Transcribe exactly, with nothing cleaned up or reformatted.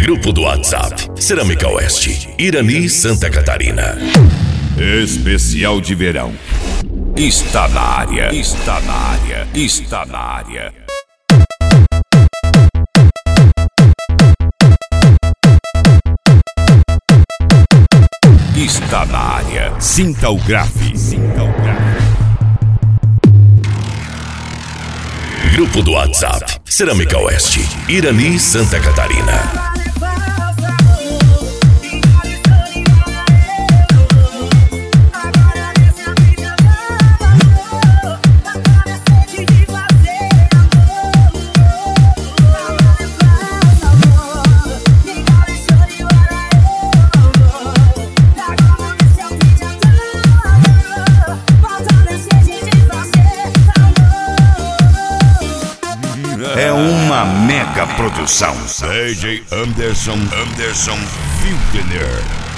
Grupo do WhatsApp, Cerâmica Oeste, Irani, Santa Catarina. Especial de verão. Está na área, está na área, está na área. Está na área. Sinta o grave, sinta o grave. Grupo do WhatsApp, Cerâmica Oeste, Irani, Santa Catarina. É uma mega produção. D J Anderson, Anderson Wildner.